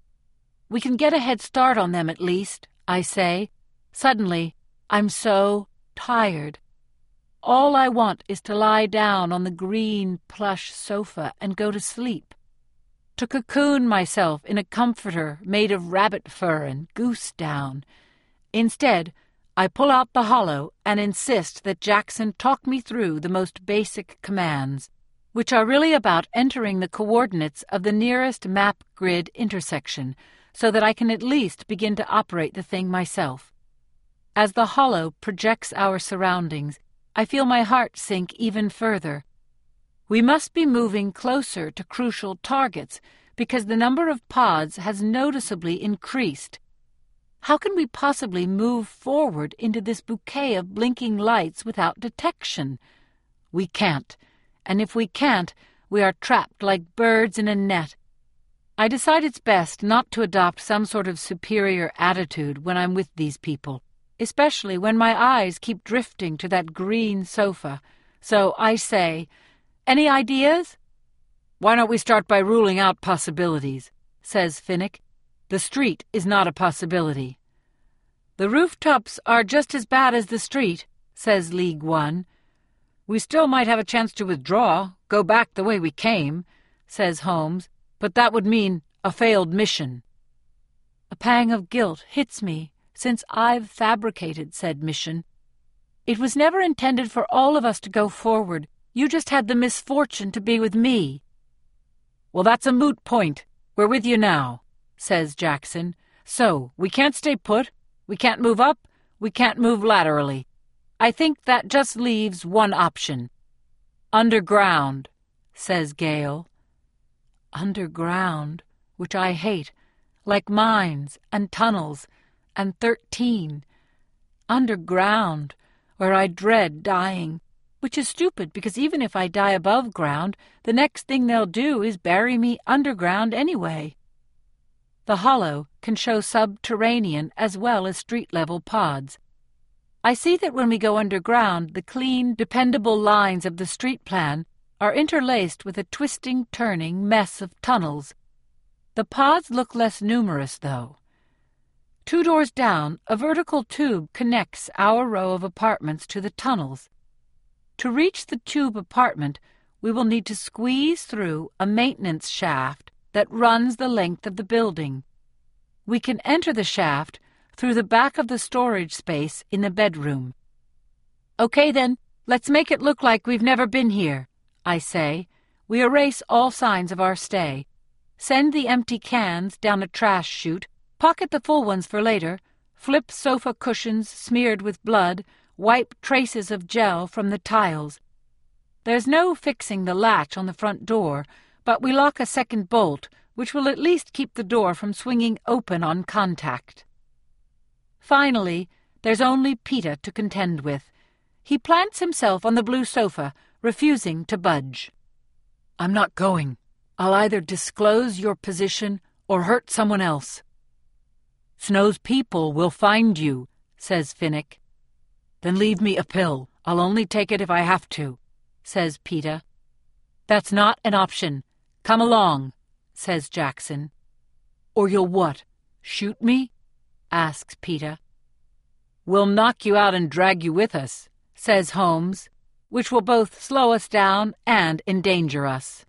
A: We can get a head start on them at least, I say. Suddenly, I'm so tired. All I want is to lie down on the green plush sofa and go to sleep. To cocoon myself in a comforter made of rabbit fur and goose down. Instead, I pull out the holo and insist that Jackson talk me through the most basic commands, which are really about entering the coordinates of the nearest map grid intersection, so that I can at least begin to operate the thing myself. As the holo projects our surroundings, I feel my heart sink even further. We must be moving closer to crucial targets because the number of pods has noticeably increased. How can we possibly move forward into this bouquet of blinking lights without detection? We can't, and if we can't, we are trapped like birds in a net. I decide it's best not to adopt some sort of superior attitude when I'm with these people, especially when my eyes keep drifting to that green sofa. So I say, "Any ideas?" "Why don't we start by ruling out possibilities?" says Finnick. "The street is not a possibility." "The rooftops are just as bad as the street," says League One. "We still might have a chance to withdraw, go back the way we came," says Holmes, "but that would mean a failed mission." A pang of guilt hits me, since I've fabricated said mission. It was never intended for all of us to go forward. You just had the misfortune to be with me. Well, that's a moot point. We're with you now, says Jackson. So, we can't stay put, we can't move up, we can't move laterally. I think that just leaves one option. Underground, says Gale. Underground, which I hate, like mines and tunnels and 13. Underground, where I dread dying, which is stupid because even if I die above ground, the next thing they'll do is bury me underground anyway. The hollow can show subterranean as well as street-level pods. I see that when we go underground, the clean, dependable lines of the street plan are interlaced with a twisting, turning mess of tunnels. The pods look less numerous, though. 2 doors down, a vertical tube connects our row of apartments to the tunnels. To reach the tube apartment, we will need to squeeze through a maintenance shaft that runs the length of the building. We can enter the shaft through the back of the storage space in the bedroom. Okay then, let's make it look like we've never been here, I say. We erase all signs of our stay. Send the empty cans down a trash chute, pocket the full ones for later, flip sofa cushions smeared with blood, wipe traces of gel from the tiles. There's no fixing the latch on the front door, but we lock a second bolt, which will at least keep the door from swinging open on contact. Finally, there's only Peter to contend with. He plants himself on the blue sofa, refusing to budge. I'm not going. I'll either disclose your position or hurt someone else. Snow's people will find you, says Finnick. Then leave me a pill. I'll only take it if I have to, says Peter. That's not an option. Come along, says Jackson. Or you'll what, shoot me? Asks Peter. We'll knock you out and drag you with us, says Holmes, which will both slow us down and endanger us.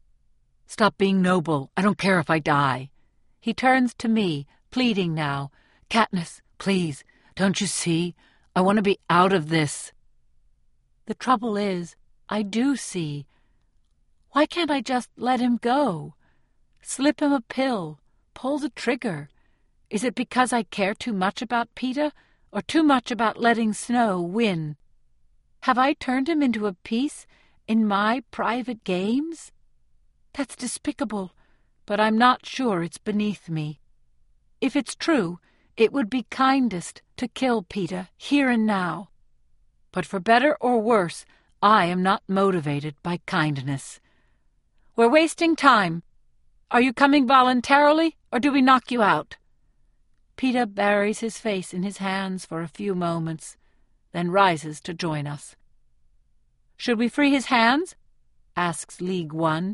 A: Stop being noble. I don't care if I die. He turns to me, pleading now. Katniss, please, don't you see? I want to be out of this. The trouble is, I do see. Why can't I just let him go? Slip him a pill, pull the trigger. Is it because I care too much about Peter, or too much about letting Snow win? Have I turned him into a piece in my private games? That's despicable, but I'm not sure it's beneath me. If it's true, it would be kindest to kill Peter here and now. But for better or worse, I am not motivated by kindness. We're wasting time. Are you coming voluntarily, or do we knock you out? Peter buries his face in his hands for a few moments, then rises to join us. Should we free his hands? Asks League One.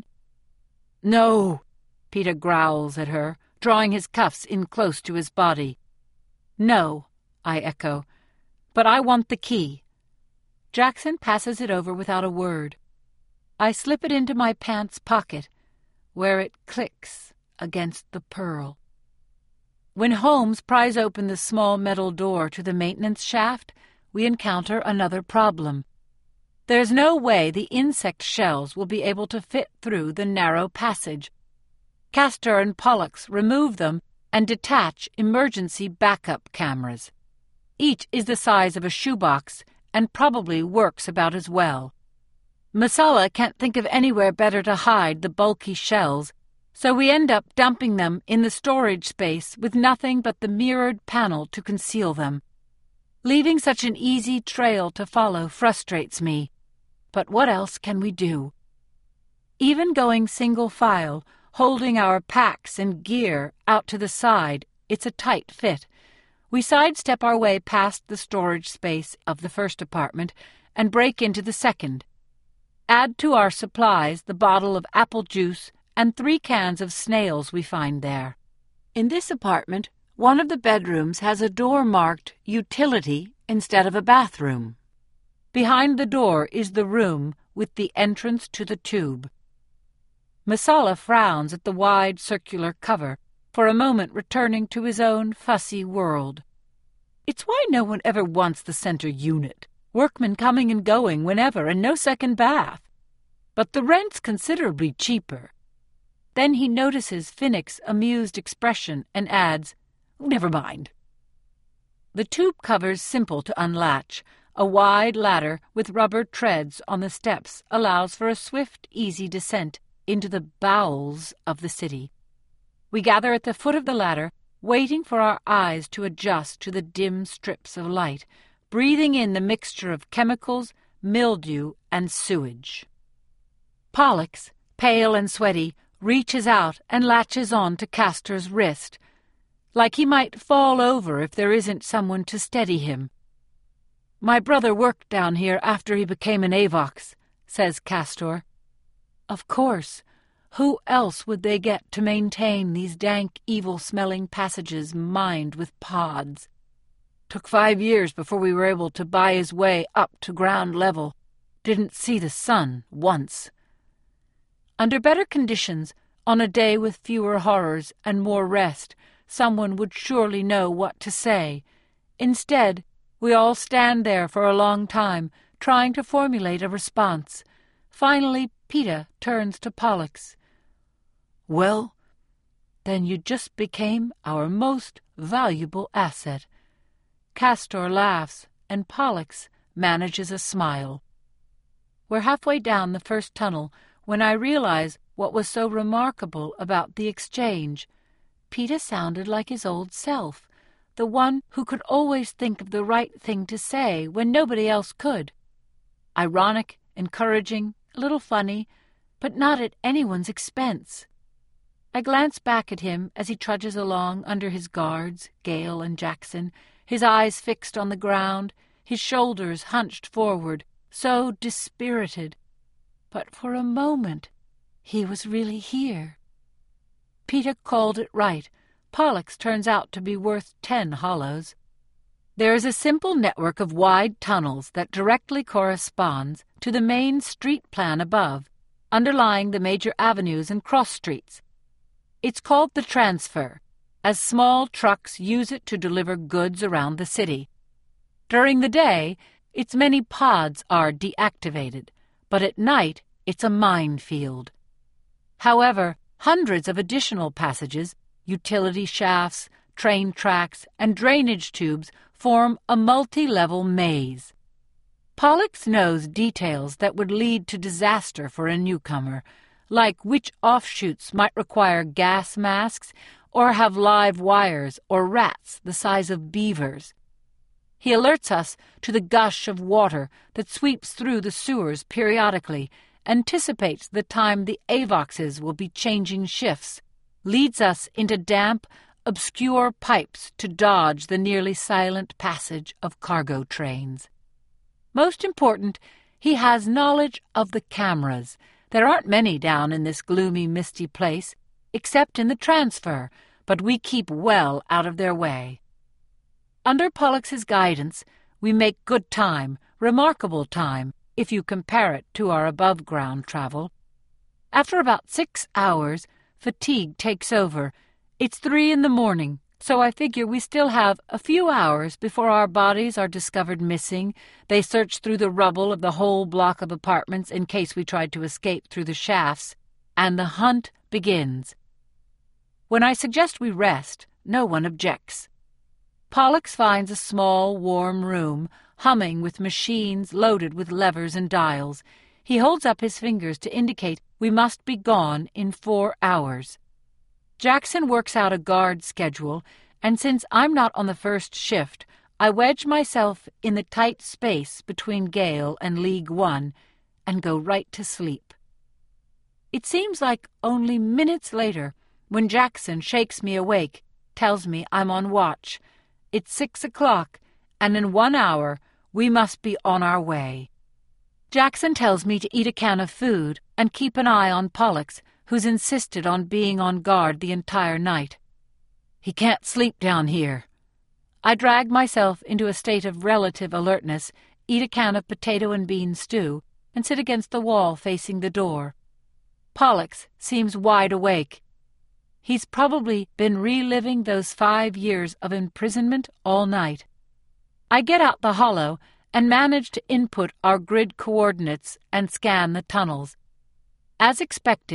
A: No, Peter growls at her, drawing his cuffs in close to his body. No, I echo, but I want the key. Jackson passes it over without a word. I slip it into my pants pocket, where it clicks against the pearl. When Holmes pries open the small metal door to the maintenance shaft, we encounter another problem. There's no way the insect shells will be able to fit through the narrow passage. Castor and Pollux remove them and detach emergency backup cameras. Each is the size of a shoebox and probably works about as well. Masala can't think of anywhere better to hide the bulky shells, so we end up dumping them in the storage space with nothing but the mirrored panel to conceal them. Leaving such an easy trail to follow frustrates me, but what else can we do? Even going single file, holding our packs and gear out to the side, it's a tight fit. We sidestep our way past the storage space of the first apartment and break into the second. Add to our supplies the bottle of apple juice and 3 cans of snails we find there. In this apartment, one of the bedrooms has a door marked utility instead of a bathroom. Behind the door is the room with the entrance to the tube. Masala frowns at the wide circular cover, for a moment returning to his own fussy world. It's why no one ever wants the center unit. Workmen coming and going whenever and no second bath. But the rent's considerably cheaper. Then he notices Finnick's amused expression and adds, "Never mind." The tube cover's simple to unlatch. A wide ladder with rubber treads on the steps allows for a swift, easy descent into the bowels of the city. We gather at the foot of the ladder, waiting for our eyes to adjust to the dim strips of light, breathing in the mixture of chemicals, mildew, and sewage. Pollux, pale and sweaty, reaches out and latches on to Castor's wrist, like he might fall over if there isn't someone to steady him. "My brother worked down here after he became an Avox," says Castor. Of course. Who else would they get to maintain these dank, evil-smelling passages mined with pods? Took 5 years before we were able to buy his way up to ground level. Didn't see the sun once. Under better conditions, on a day with fewer horrors and more rest, someone would surely know what to say. Instead, we all stand there for a long time, trying to formulate a response. Finally, Peeta turns to Pollux. "Well, then you just became our most valuable asset." Castor laughs, and Pollux manages a smile. We're halfway down the first tunnel when I realize what was so remarkable about the exchange. Peeta sounded like his old self, the one who could always think of the right thing to say when nobody else could. Ironic, encouraging, a little funny, but not at anyone's expense. I glance back at him as he trudges along under his guards, Gale and Jackson, his eyes fixed on the ground, his shoulders hunched forward, so dispirited. But for a moment, he was really here. Peeta called it right. Pollux turns out to be worth 10 hollows. There is a simple network of wide tunnels that directly corresponds to the main street plan above, underlying the major avenues and cross streets. It's called the transfer, as small trucks use it to deliver goods around the city. During the day, its many pods are deactivated, but at night it's a minefield. However, hundreds of additional passages, utility shafts, train tracks, and drainage tubes form a multi-level maze. Pollux knows details that would lead to disaster for a newcomer, like which offshoots might require gas masks or have live wires or rats the size of beavers. He alerts us to the gush of water that sweeps through the sewers periodically, anticipates the time the Avoxes will be changing shifts, leads us into damp, obscure pipes to dodge the nearly silent passage of cargo trains. Most important, he has knowledge of the cameras. There aren't many down in this gloomy, misty place, except in the transfer, but we keep well out of their way. Under Pollux's guidance, we make good time, remarkable time, if you compare it to our above-ground travel. After about 6 hours, fatigue takes over. It's 3 in the morning, so I figure we still have a few hours before our bodies are discovered missing. They search through the rubble of the whole block of apartments in case we tried to escape through the shafts, and the hunt begins. When I suggest we rest, no one objects. Pollux finds a small, warm room, humming with machines loaded with levers and dials. He holds up his fingers to indicate we must be gone in 4 hours. Jackson works out a guard schedule, and since I'm not on the first shift, I wedge myself in the tight space between Gale and League One and go right to sleep. It seems like only minutes later when Jackson shakes me awake, tells me I'm on watch. It's 6 o'clock, and in 1 hour we must be on our way. Jackson tells me to eat a can of food and keep an eye on Pollux, who's insisted on being on guard the entire night. He can't sleep down here. I drag myself into a state of relative alertness, eat a can of potato and bean stew, and sit against the wall facing the door. Pollux seems wide awake. He's probably been reliving those 5 years of imprisonment all night. I get out the holo and manage to input our grid coordinates and scan the tunnels. As expected,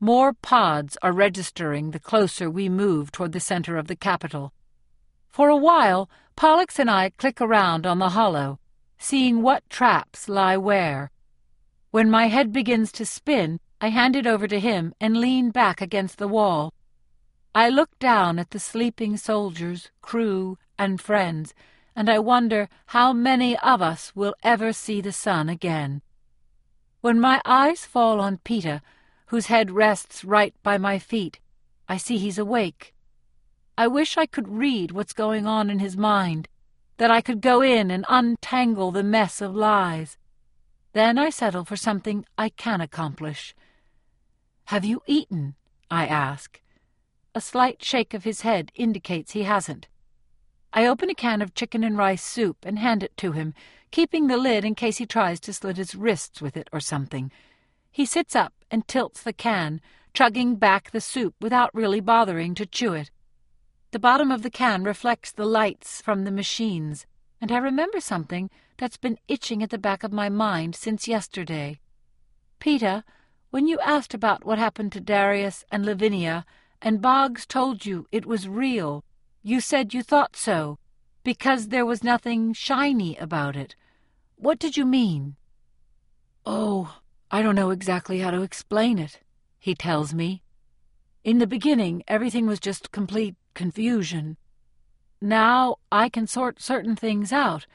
A: More pods are registering the closer we move toward the center of the capital. For a while, Pollux and I click around on the hollow, seeing what traps lie where. When my head begins to spin, I hand it over to him and lean back against the wall. I look down at the sleeping soldiers, crew, and friends, and I wonder how many of us will ever see the sun again. When my eyes fall on Peter, whose head rests right by my feet, I see he's awake. I wish I could read what's going on in his mind, that I could go in and untangle the mess of lies. Then I settle for something I can accomplish. "Have you eaten?" I ask. A slight shake of his head indicates he hasn't. I open a can of chicken and rice soup and hand it to him, keeping the lid in case he tries to slit his wrists with it or something. He sits up and tilts the can, chugging back the soup without really bothering to chew it. The bottom of the can reflects the lights from the machines, and I remember something that's been itching at the back of my mind since yesterday. "Peter, when you asked about what happened to Darius and Lavinia, and Boggs told you it was real, you said you thought so, because there was nothing shiny about it. What did you mean?" "Oh, I don't know exactly how to explain it," he tells me. "In the beginning, everything was just complete confusion. Now I can sort certain things out.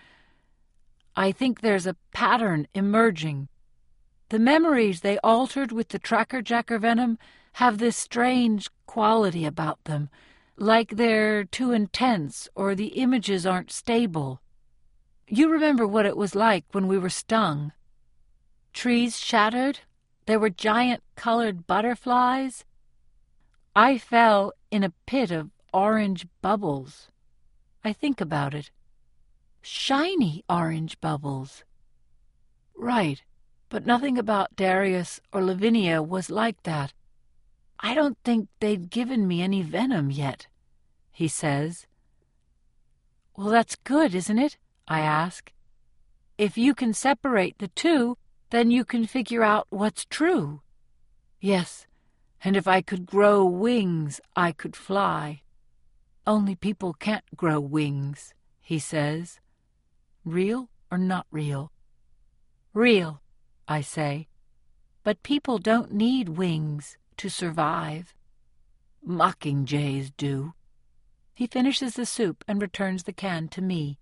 A: I think there's a pattern emerging. The memories they altered with the tracker-jacker venom have this strange quality about them, like they're too intense or the images aren't stable. You remember what it was like when we were stung? Trees shattered? There were giant colored butterflies? I fell in a pit of orange bubbles. I think about it. Shiny orange bubbles. Right, but nothing about Darius or Lavinia was like that. I don't think they'd given me any venom yet," he says. "Well, that's good, isn't it?" I ask. "If you can separate the two, then you can figure out what's true." "Yes, and if I could grow wings, I could fly. Only people can't grow wings," he says. "Real or not real?" "Real," I say. "But people don't need wings to survive. Mockingjays do." He finishes the soup and returns the can to me.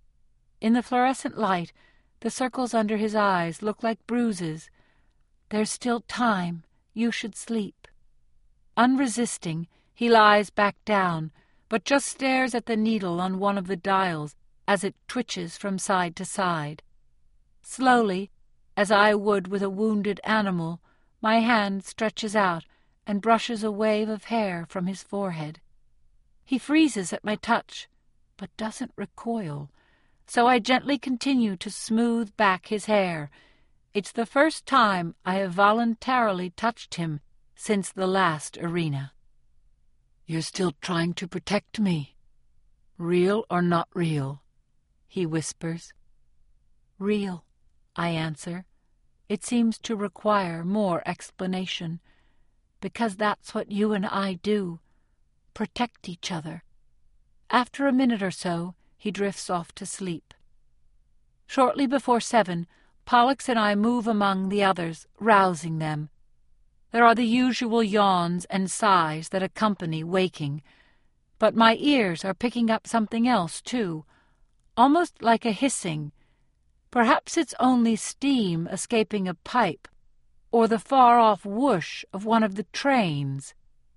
A: In the fluorescent light, the circles under his eyes look like bruises. "There's still time. You should sleep." Unresisting, he lies back down, but just stares at the needle on one of the dials as it twitches from side to side. Slowly, as I would with a wounded animal, my hand stretches out and brushes a wave of hair from his forehead. He freezes at my touch, but doesn't recoil, so I gently continue to smooth back his hair. It's the first time I have voluntarily touched him since the last arena. "You're still trying to protect me. Real or not real?" he whispers. "Real," I answer. It seems to require more explanation, because that's what you and I do, protect each other. After a minute or so, he drifts off to sleep. Shortly before 7, Pollux and I move among the others, rousing them. There are the usual yawns and sighs that accompany waking, but my ears are picking up something else, too, almost like a hissing. Perhaps it's only steam escaping a pipe, or the far-off whoosh of one of the trains.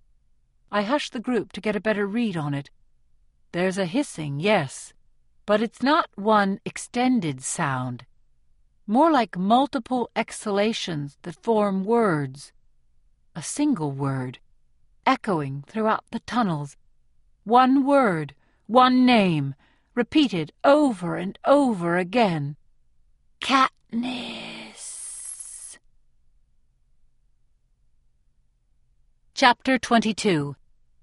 A: I hush the group to get a better read on it. There's a hissing, yes, but it's not one extended sound. More like multiple exhalations that form words. A single word, echoing throughout the tunnels. One word, one name, repeated over and over again. Katniss. Chapter 22.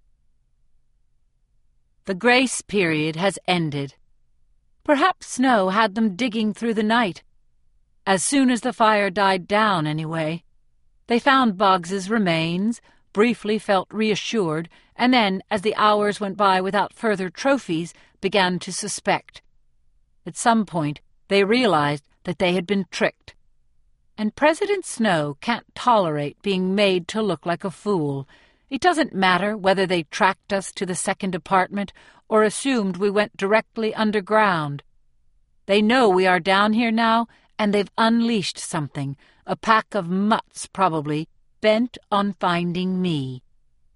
A: The grace period has ended. Perhaps Snow had them digging through the night. As soon as the fire died down, anyway. They found Boggs's remains, briefly felt reassured, and then, as the hours went by without further trophies, began to suspect. At some point, they realized that they had been tricked. And President Snow can't tolerate being made to look like a fool. It doesn't matter whether they tracked us to the second apartment or assumed we went directly underground. They know we are down here now, and they've unleashed something, a pack of mutts probably, bent on finding me.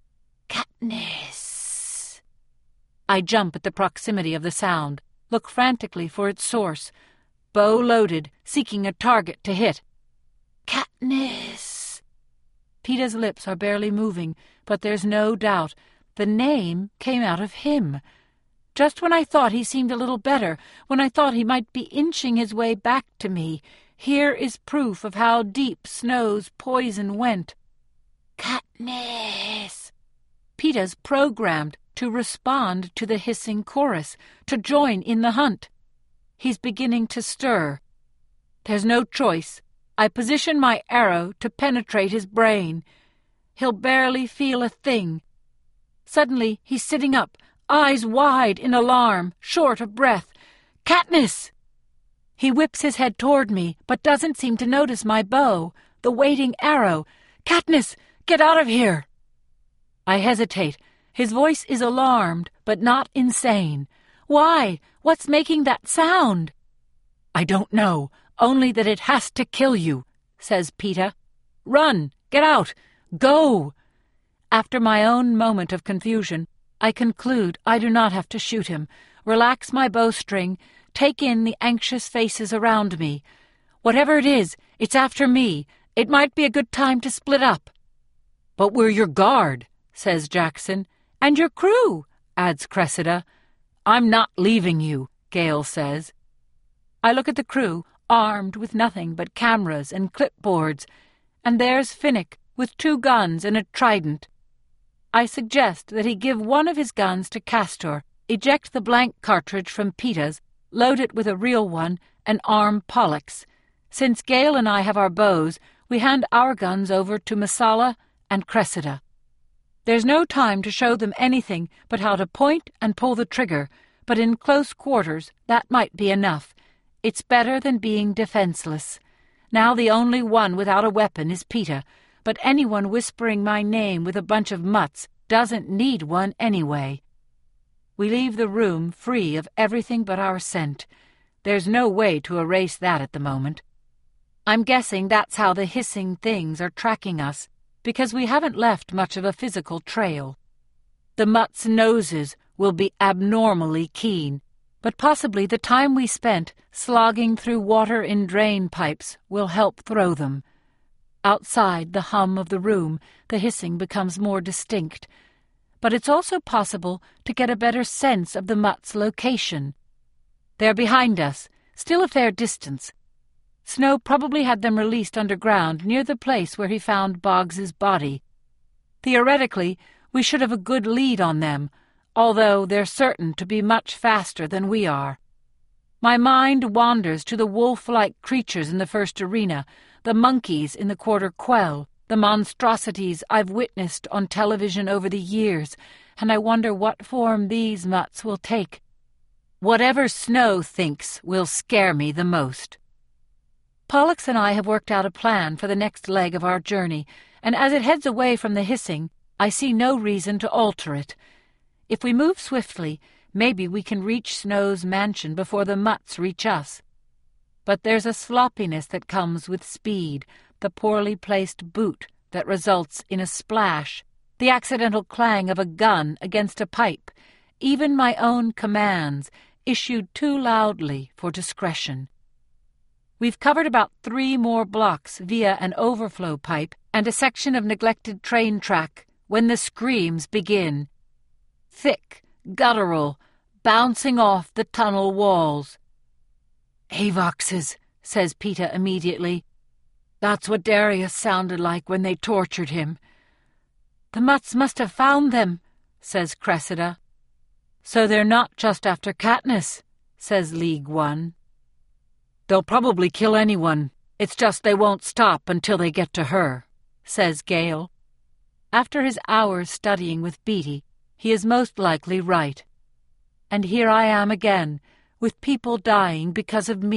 A: Katniss! I jump at the proximity of the sound, look frantically for its source. Bow loaded, seeking a target to hit. Katniss! Peeta's lips are barely moving, but there's no doubt. The name came out of him. Just when I thought he seemed a little better, when I thought he might be inching his way back to me, here is proof of how deep Snow's poison went. Katniss! Peeta's programmed to respond to the hissing chorus, to join in the hunt. He's beginning to stir. There's no choice. I position my arrow to penetrate his brain. He'll barely feel a thing. Suddenly he's sitting up, eyes wide in alarm, short of breath. Katniss! He whips his head toward me, but doesn't seem to notice my bow, the waiting arrow. Katniss, get out of here! I hesitate. His voice is alarmed, but not insane. Why? What's making that sound? I don't know, only that it has to kill you, says Peeta. Run! Get out! Go! After my own moment of confusion, I conclude I do not have to shoot him, relax my bowstring, take in the anxious faces around me. Whatever it is, it's after me. It might be a good time to split up. But we're your guard, says Jackson. And your crew, adds Cressida. I'm not leaving you, Gale says. I look at the crew, armed with nothing but cameras and clipboards, and there's Finnick with 2 guns and a trident. I suggest that he give one of his guns to Castor, eject the blank cartridge from Peeta's, load it with a real one, and arm Pollux. Since Gale and I have our bows, we hand our guns over to Messala and Cressida. There's no time to show them anything but how to point and pull the trigger, but in close quarters that might be enough. It's better than being defenseless. Now the only one without a weapon is Peeta, but anyone whispering my name with a bunch of mutts doesn't need one anyway. We leave the room free of everything but our scent. There's no way to erase that at the moment. I'm guessing that's how the hissing things are tracking us, because we haven't left much of a physical trail. The mutts' noses will be abnormally keen, but possibly the time we spent slogging through water in drain pipes will help throw them. Outside the hum of the room, the hissing becomes more distinct, but it's also possible to get a better sense of the mutts' location. They're behind us, still a fair distance. Snow probably had them released underground near the place where he found Boggs's body. Theoretically, we should have a good lead on them, although they're certain to be much faster than we are. My mind wanders to the wolf-like creatures in the first arena, the monkeys in the quarter quell, the monstrosities I've witnessed on television over the years, and I wonder what form these mutts will take. Whatever Snow thinks will scare me the most. Pollux and I have worked out a plan for the next leg of our journey, and as it heads away from the hissing, I see no reason to alter it. If we move swiftly, maybe we can reach Snow's mansion before the mutts reach us. But there's a sloppiness that comes with speed, the poorly placed boot that results in a splash, the accidental clang of a gun against a pipe, even my own commands, issued too loudly for discretion. We've covered about 3 more blocks via an overflow pipe and a section of neglected train track when the screams begin. Thick, guttural, bouncing off the tunnel walls. "Avoxes," says Peeta immediately. "That's what Darius sounded like when they tortured him." "The mutts must have found them," says Cressida. "So they're not just after Katniss," says League One. "They'll probably kill anyone. It's just they won't stop until they get to her," says Gale. After his hours studying with Beatty, he is most likely right. And here I am again, with people dying because of me.